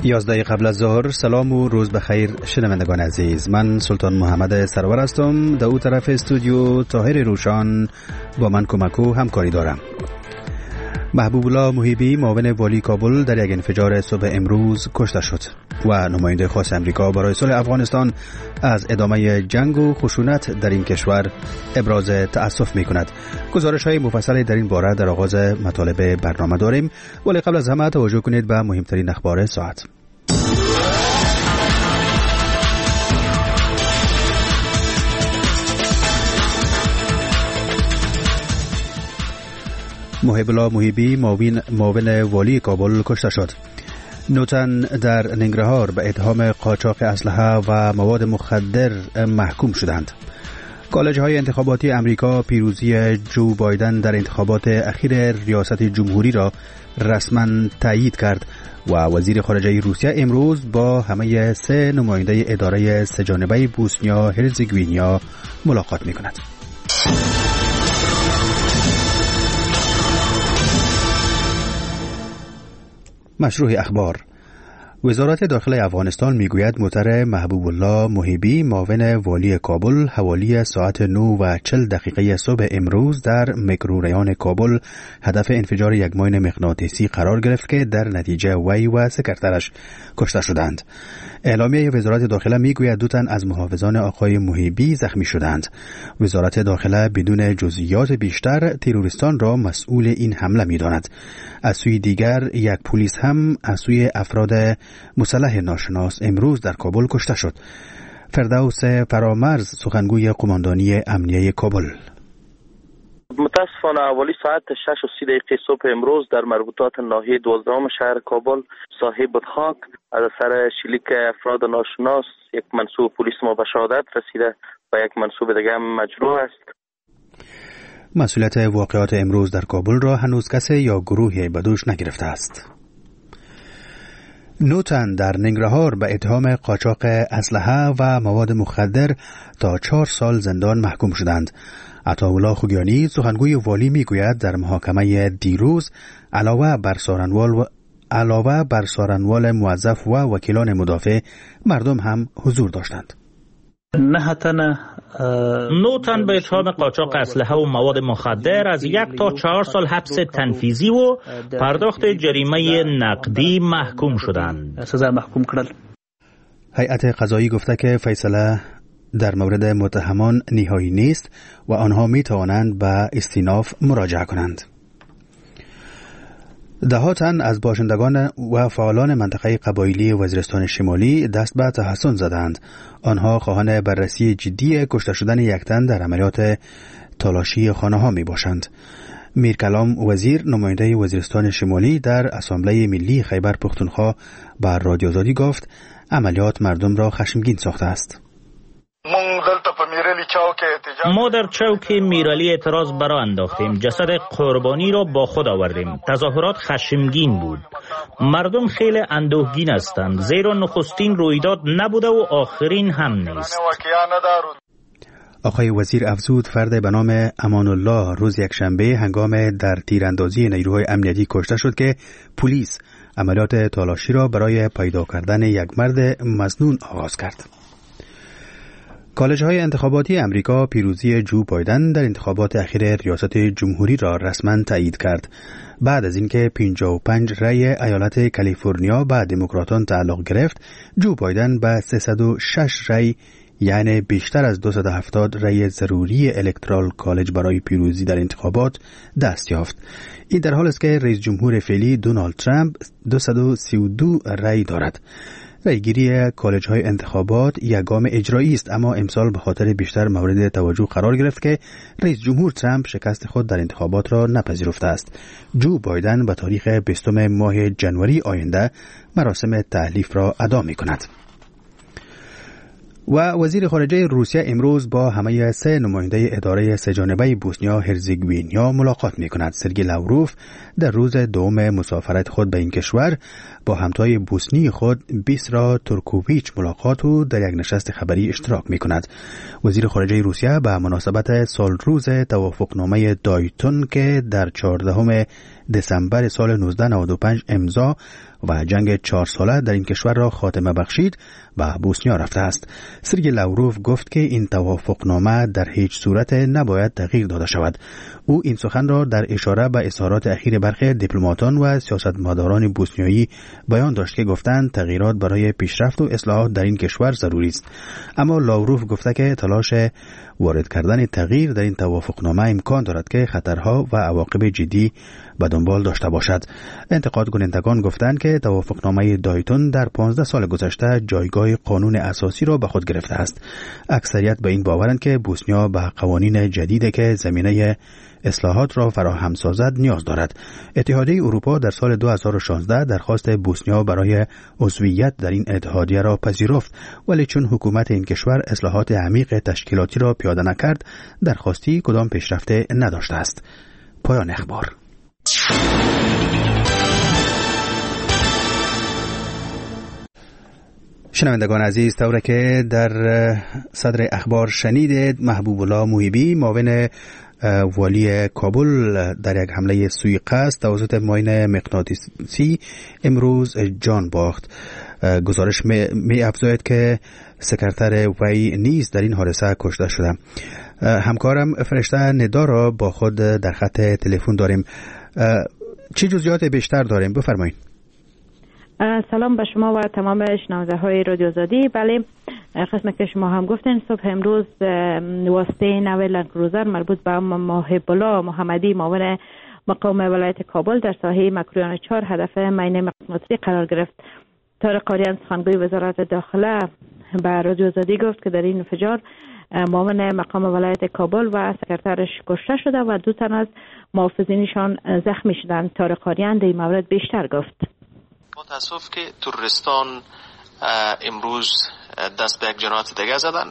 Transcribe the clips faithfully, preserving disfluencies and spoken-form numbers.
یازده قبل از ظهر. سلام و روز بخیر شنوندگان عزیز، من سلطان محمد سرور هستم. در او طرف استودیو طاهر روشان با من کمک و همکاری دارم. محبوب الله محیبی معاون والی کابل در یک انفجار صبح امروز کشته شد و نماینده خاص امریکا برای صلح افغانستان از ادامه جنگ و خشونت در این کشور ابراز تأسف می کند. گزارش های مفصلی در این باره در آغاز مطالب برنامه داریم، ولی قبل از همه توجه کنید به مهمترین اخبار ساعت. محب الله محیبی معاون والی کابل کشته شد. نوتن در ننگرهار به اتهام قاچاق اسلحه و مواد مخدر محکوم شدند. کالج های انتخاباتی امریکا پیروزی جو بایدن در انتخابات اخیر ریاست جمهوری را رسما تایید کرد و وزیر خارجه روسیه امروز با همه سه نماینده اداره سه‌جانبه بوسنیا هرزگوینیا ملاقات می کند. مشروع اخبار. وزارت داخله افغانستان میگوید موتر محبوب الله محیبی معاون والی کابل حوالی ساعت نه و چهل دقیقه صبح امروز در میکروریان کابل هدف انفجار یک ماین مغناطیسی قرار گرفت که در نتیجه وی و سکرترش کشته شدند. اعلامیه وزارت داخله میگوید دو تن از محافظان آقای محیبی زخمی شدند. وزارت داخله بدون جزئیات بیشتر تروریستان را مسئول این حمله می‌داند. از سوی دیگر یک پلیس هم از سوی افراد مسلح ناشناس امروز در کابل کشته شد. فردوس فرامرز سخنگوی قماندانی امنیه کابل: متاسفانه اولی ساعت شش و سی دقیقه صبح امروز در مربوطات ناحیه دوازدهم شهر کابل صاحب خاک از اثر شلیک افراد ناشناس یک منصوب پلیس ما به شهادت رسیده و یک منصوب دیگر مجروح است. مسئولیت واقعات امروز در کابل را هنوز کسی یا گروهی به دوش نگرفته است. نوتن در ننگرهار به اتهام قاچاق اسلحه و مواد مخدر تا چهار سال زندان محکوم شدند. عطاالله خوگیانی سخنگوی والی میگوید در محاکمه دیروز علاوه بر سارنوال و علاوه بر سارنوال موظف و وکیلان مدافع مردم هم حضور داشتند. نه تنه نوتن به اتهام قاچاق اسلحه و مواد مخدر از یک تا چهار سال حبس تنفیذی و پرداخت جریمه نقدی محکوم شدند. سزا محکوم کړل. هیئت قضایی گفته که فیصله در مورد متهمان نهایی نیست و آنها می توانند به استیناف مراجعه کنند. ده تن از باشندگان و فعالان منطقه قبایلی وزیرستان شمالی دست به تحسن زدند. آنها خواهان بررسی جدی کشته شدن یک تن در عملیات تالاشی خانه ها می باشند. میرکلام وزیر نماینده وزیرستان شمالی در اسامبله ملی خیبر پختونخوا بر رادیو آزادی گفت عملیات مردم را خشمگین ساخته است. ما در چوک میرالی اعتراض برا انداختیم. جسد قربانی را با خود آوردیم. تظاهرات خشمگین بود. مردم خیلی اندوهگین هستند، زیرا نخستین رویداد نبوده و آخرین هم نیست. آقای وزیر افزود فرد به نام امان الله روز یک شنبه هنگام در تیراندازی نیروهای امنیتی کشته شد که پلیس عملیات تالاشی را برای پیدا کردن یک مرد مسنون آغاز کرد. کالج های انتخاباتی امریکا پیروزی جو بایدن در انتخابات اخیر ریاست جمهوری را رسما تایید کرد بعد از اینکه پنجاه و پنج رأی ایالت کالیفرنیا به دموکراتان تعلق گرفت. جو بایدن به سیصد و شش رأی یعنی بیشتر از دویست و هفتاد رأی ضروری الکترال کالج برای پیروزی در انتخابات دست یافت. این در حالی است که رئیس جمهور فعلی دونالد ترامپ دویست و سی و دو رأی دارد. رأیگیری کالج های انتخابات یک گام اجرایی است، اما امسال به خاطر بیشتر مورد توجه قرار گرفت که رئیس جمهور ترامپ شکست خود در انتخابات را نپذیرفته است. جو بایدن به تاریخ بیستم ماه جنوری آینده مراسم تحلیف را ادا می کند. و وزیر خارجه روسیه امروز با همه سه نماینده اداره سه‌جانبه بوسنیا هرزگوینیا ملاقات می کند. سرگئی لاوروف در روز دوم مسافرت خود به این کشور با همتای بوسنی خود بیسرا تورکوویچ ملاقات و در یک نشست خبری اشتراک می کند. وزیر خارجه روسیه به مناسبت سالروز توافقنامه دایتون که در چهاردهم دسامبر سال نوزده نود و پنج امضا و جنگ چهار ساله در این کشور را خاتمه بخشید به بوسنیا رفته است. سرگئی لاوروف گفت که این توافقنامه در هیچ صورت نباید تغییر داده شود. او این سخن را در اشاره به اظهارات اخیر برخی دیپلماتان و سیاستمداران بوسنیایی بیان داشت که گفتند تغییرات برای پیشرفت و اصلاحات در این کشور ضروری است. اما لاوروف گفته که تلاش وارد کردن تغییر در این توافقنامه امکان دارد که خطرها و عواقب جدی به دنبال داشته باشد. انتقاد کنندگان گفتند که توافقنامه دایتون در پانزده سال گذشته جایگاه قانون اساسی را به خود گرفته است. اکثریت به این باورند که بوسنیا به قوانین جدیدی که زمینه اصلاحات را فراهم سازد نیاز دارد. اتحادیه اروپا در سال دو هزار و شانزده درخواست بوسنیا برای عضویت در این اتحادیه را پذیرفت، ولی چون حکومت این کشور اصلاحات عمیق تشکیلاتی را پیاده نکرد، درخواستی کدام پیشرفته نداشته است. پایان اخبار. شنوندگان عزیز، طوری که در صدر اخبار شنیدید، محبوب الله محبی معاون والی کابل در یک حمله سوی قصد توسط ماین مغناطیسی امروز جان باخت. گزارش می افزاید که سکرتر وی نیز در این حادثه کشته شده. همکارم فرشته ندا را با خود در خط تلفن داریم. چه جزئیات بیشتر داریم؟ بفرمایید. سلام به شما و تمام شنونده های رادیو آزادی. بله، قسم که شما هم گفتین، صبح امروز واسطه نو لندکروزر مربوط به محب الله محمدی معاون مقام ولایت کابل در ساحه مکرویان چهار هدف ماین مغناطیسی قرار گرفت. طارق قاریان سخنگوی وزارت داخله به رادیو آزادی گفت که در این انفجار معاون مقام ولایت کابل و سکرترش کشته شده و دو تن از محافظینشان زخمی شدند. طارق قاریان در این مورد بیشتر گفت. متاسف که تروریستان امروز دست به یک جنایت دیگه زدن.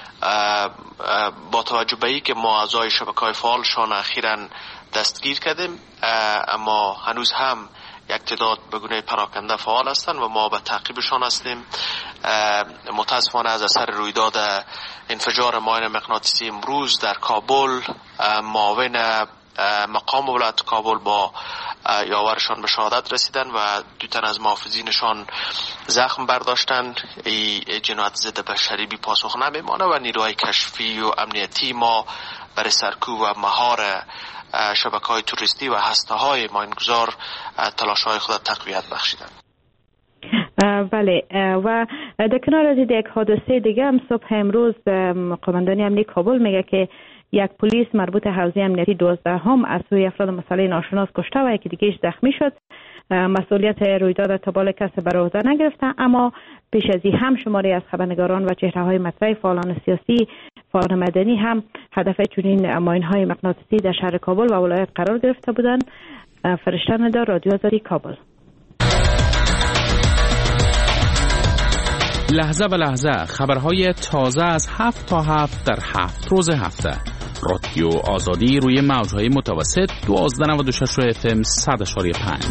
با توجه به این که ما اعضای شبکه‌های فعالشان اخیراً دستگیر کردیم، اما هنوز هم یک تعداد به گونه پراکنده فعال هستند و ما به تعقیبشان هستیم. متاسفانه از اثر رویداد انفجار ماین مغناطیسی امروز در کابل، معاون مقام ولایت کابل با یاورشان به شهادت رسیدن و دو تن از محافظینشان زخم برداشتند. این جنایت ضد بشری بی پاسخ نمیمانه و نیروهای کشفی و امنیتی ما برای سرکوب و مهار شبکه‌های توریستی و هسته‌های ماینگذار تلاش‌های خود تقویت بخشیدند. بله، و در کنار از یک حادثه دیگه هم صبح امروز قماندانی امنیتی کابل میگه که یک پلیس مربوط حوزه امنیتی دوازده هم از سوی افراد مسئله ناشناس کشته و یکی دیگهش زخمی شد. مسئولیت رویداد تا بالا کسی بر عهده نگرفته، اما پیش از این هم شماری از خبرنگاران و چهره‌های مطرح، فعالان سیاسی، فعالان مدنی هم هدف چنین ماین‌های مغناطیسی در شهر کابل و ولایت قرار گرفته بودند. فرشته ندا، رادیو آزادی، کابل. لحظه به لحظه خبرهای تازه از هفت تا هفت در هفت روز هفته. رادیو آزادی روی موجهای متوسط دوازده نود و شش اف ام صد اشاری پنج.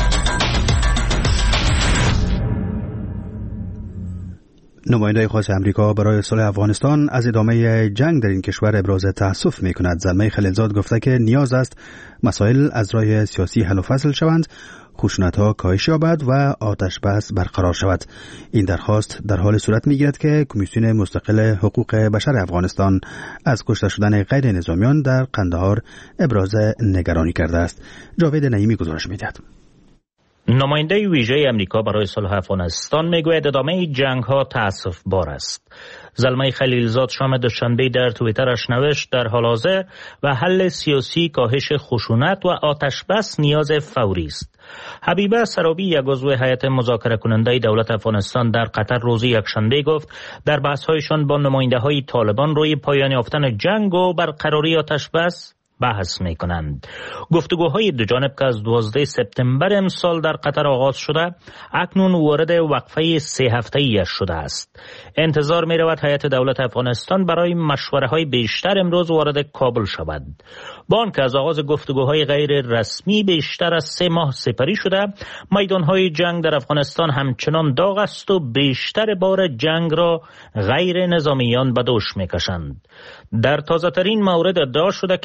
نماینده خاص امریکا برای صلح افغانستان از ادامه جنگ در این کشور ابراز تأسف می کند. زلمه خلیلزاد گفته که نیاز است مسائل از راه سیاسی حل و فصل شوند، خشونت‌ها کاهش یابد و آتش بس برقرار شود. این درخواست در حال صورت می‌گیرد که کمیسیون مستقل حقوق بشر افغانستان از کشته شدن غیر نظامیان در قندهار ابراز نگرانی کرده است. جاوید نعیمی گزارش می‌دهد. نماینده ویژه امریکا برای صلح افغانستان میگوید ادامه جنگ ها تأسف بار است. زلمه خلیلزاد شام دوشنبه در توییترش نوشت در حال حاضر و حل سیاسی کاهش خشونت و آتش بس نیاز فوری است. حبیبه سرابی، یک عضو هیئت مذاکره کننده دولت افغانستان در قطر، روز یکشنبه گفت در بحث‌هایشان با نماینده‌های طالبان روی پایان یافتن جنگ و برقراری آتش بس بحث می کنند. گفتگوهای دو جانب که از دوازده سپتامبر امسال در قطر آغاز شده اکنون وارد وقفه سه هفته‌ای شده است. انتظار می رود هیئت دولت افغانستان برای مشوره های بیشتر امروز وارد کابل شود. با آنکه از آغاز گفتگوهای غیر رسمی بیشتر از سه ماه سپری شده، میدانهای جنگ در افغانستان همچنان داغ است و بیشتر بار جنگ را غیر نظامیان به دوش می کشند. در تازه ترین مورد ادعا شده که یازده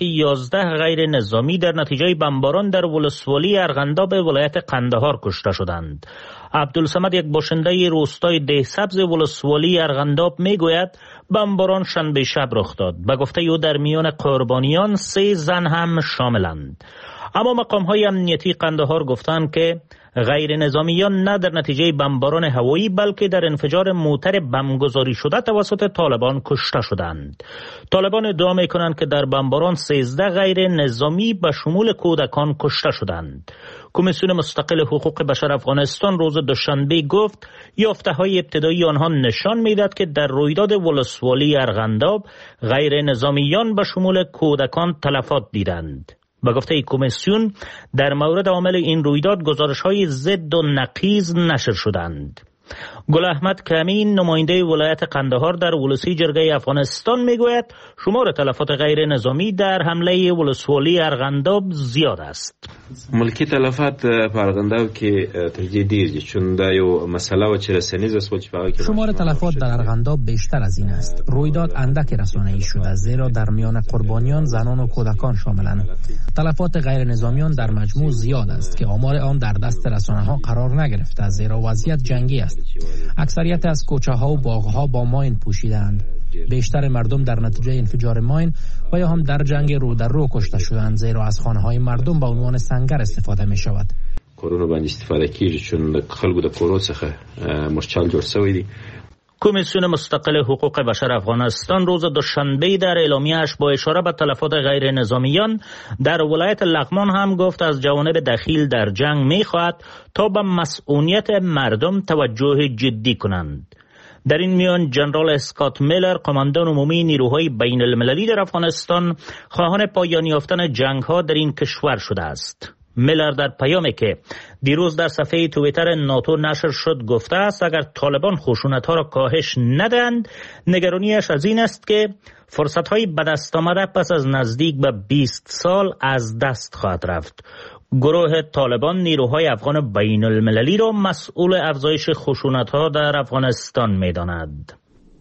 یازده غیر نظامی در نتیجه بمباران در ولسوالی ارغنداب ولایت قندهار کشته شدند. عبدالصمد، یک باشنده روستای دهسبز ولسوالی ارغنداب، میگوید بمباران شنبه شب رخ داد. به گفته او در میان قربانیان سه زن هم شاملند. اما مقام‌های امنیتی قندهار گفتند که غیر نظامیان نه در نتیجه بمباران هوایی بلکه در انفجار موتر بمبگذاری شده توسط طالبان کشته شدند. طالبان ادعا می‌کنند که در بمباران سیزده غیر نظامی به شمول کودکان کشته شدند. کمیسیون مستقل حقوق بشر افغانستان روز دوشنبه گفت یافته‌های ابتدایی آنها نشان می‌دهد که در رویداد ولسوالی ارغنداب غیر نظامیان به شمول کودکان تلفات دیدند. به گفته کمیسیون در مورد عامل این رویداد گزارش‌های ضد و نقیض نشر شدند. گل احمد کمین، نماینده ولایت قندهار در ولسی جرگه افغانستان، میگوید شمار تلفات غیر نظامی در حمله ولسوالی ارغنداب زیاد است. ملکی تلفات په ارغنداب کې ترجیح ډیر دي چون دا یو مسئله و چې رسنیز است چې په شمار تلفات در ارغنداب بیشتر از این است. رویداد اندک رسانه‌ای شده زیرا در میان قربانیان زنان و کودکان شاملند. تلفات غیر نظامیان در مجموع زیاد است که آمار آن در دست رسانه‌ها قرار نگرفته زیرا وضعیت جنگی است. اکثریت از کوچه‌ها و باغ‌ها با ماین پوشیدند. بیشتر مردم در نتیجه انفجار ماین و یا هم در جنگ رو در رو کشته شدند زیرا از خانه‌های مردم به عنوان سنگر استفاده می‌شود. کورونو باندې استفاده کیږي چون د خلکو د کورو څخه مورچال جوړ شوی دی. کمیسیون مستقل حقوق بشر افغانستان روز دوشنبه در اعلامیه‌اش با اشاره به تلفات غیر نظامیان در ولایت لغمان هم گفت از جوانب دخیل در جنگ می‌خواهد تا به مسئولیت مردم توجه جدی کنند. در این میان جنرال اسکات میلر، قماندان عمومی نیروهای بین المللی در افغانستان، خواهان پایان یافتن جنگ‌ها در این کشور شده است. میلر در پیامی که دیروز در صفحه توییتر ناتو نشر شد گفته است اگر طالبان خشونت‌ها را کاهش ندهند نگرانیش از این است که فرصت‌های به دست آمده پس از نزدیک به بیست سال از دست خواهد رفت. گروه طالبان نیروهای افغان بین المللی را مسئول افزایش خشونت‌ها در افغانستان می‌داند.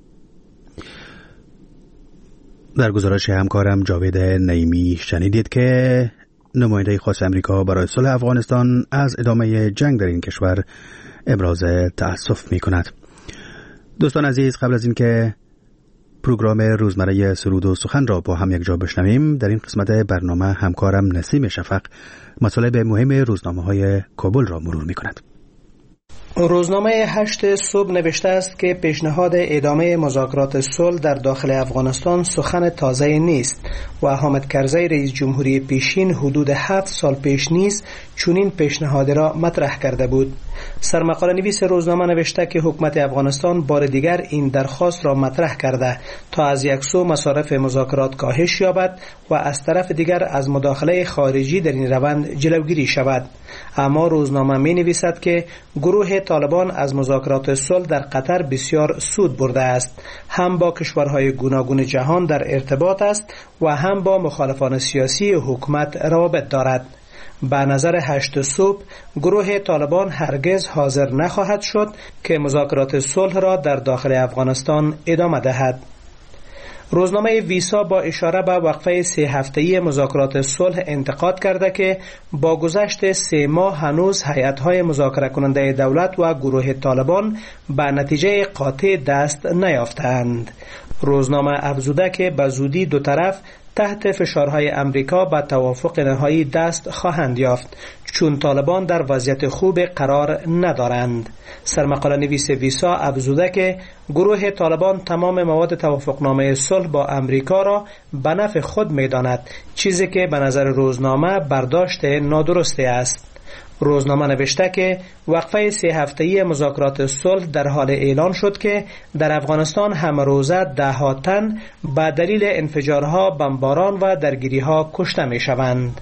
در گزارش همکارم جاوید نعیمی شنیدید که نماینده خاص امریکا برای صلح افغانستان از ادامه جنگ در این کشور ابراز تأسف می کند. دوستان عزیز، قبل از اینکه پروگرام روزمره سرود و سخن را با هم یک جا بشنویم، در این قسمت برنامه همکارم نسیم شفق مطالب مهم روزنامه‌های کابل را مرور می کند. روزنامه هشت صبح نوشته است که پیشنهاد ادامه مذاکرات صلح در داخل افغانستان سخن تازه نیست و حامد کرزی رئیس جمهوری پیشین حدود هفت سال پیش نیز چنین پیشنهاد را مطرح کرده بود. سرمقاله نویس روزنامه نوشته که حکومت افغانستان بار دیگر این درخواست را مطرح کرده تا از یک سو مصارف مذاکرات کاهش یابد و از طرف دیگر از مداخله خارجی در این روند جلوگیری شود. اما روزنامه می نویسد که گروه طالبان از مذاکرات صلح در قطر بسیار سود برده است، هم با کشورهای گوناگون جهان در ارتباط است و هم با مخالفان سیاسی حکومت روابط دارد. به نظر هشت صبح گروه طالبان هرگز حاضر نخواهد شد که مذاکرات صلح را در داخل افغانستان ادامه دهد. روزنامه ویسا با اشاره به وقفه سه هفته‌ای مذاکرات صلح انتقاد کرده که با گذشت سه ماه هنوز هیئت‌های مذاکره کننده دولت و گروه طالبان به نتیجه قاطع دست نیافتند. روزنامه افزوده که به زودی دو طرف تحت فشارهای امریکا به توافق نهایی دست خواهند یافت چون طالبان در وضعیت خوب قرار ندارند. سرمقاله نویس ویسا افزوده که گروه طالبان تمام مواد توافقنامه صلح با امریکا را به نفع خود می‌داند، چیزی که به نظر روزنامه برداشت نادرستی است. روزنامه نوشته که وقفه سه هفته‌ای مذاکرات صلح در حال اعلان شد که در افغانستان همه روزه ده ها تن به دلیل انفجارها، بمباران و درگیری‌ها کشته می‌شوند.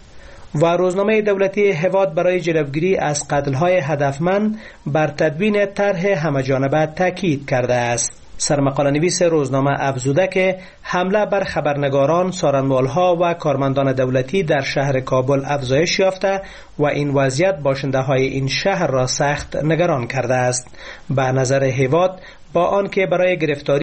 و روزنامه دولتی هواد برای جلوگیری از قتل‌های هدفمند بر تدوین طرح همه‌جانبه تاکید کرده است. سرمقاله نویس روزنامه افزوده که حمله بر خبرنگاران، سارنوالها و کارمندان دولتی در شهر کابل افزایش یافته و این وضعیت باشنده‌های این شهر را سخت نگران کرده است. به نظر هواد با آنکه برای گرفتاری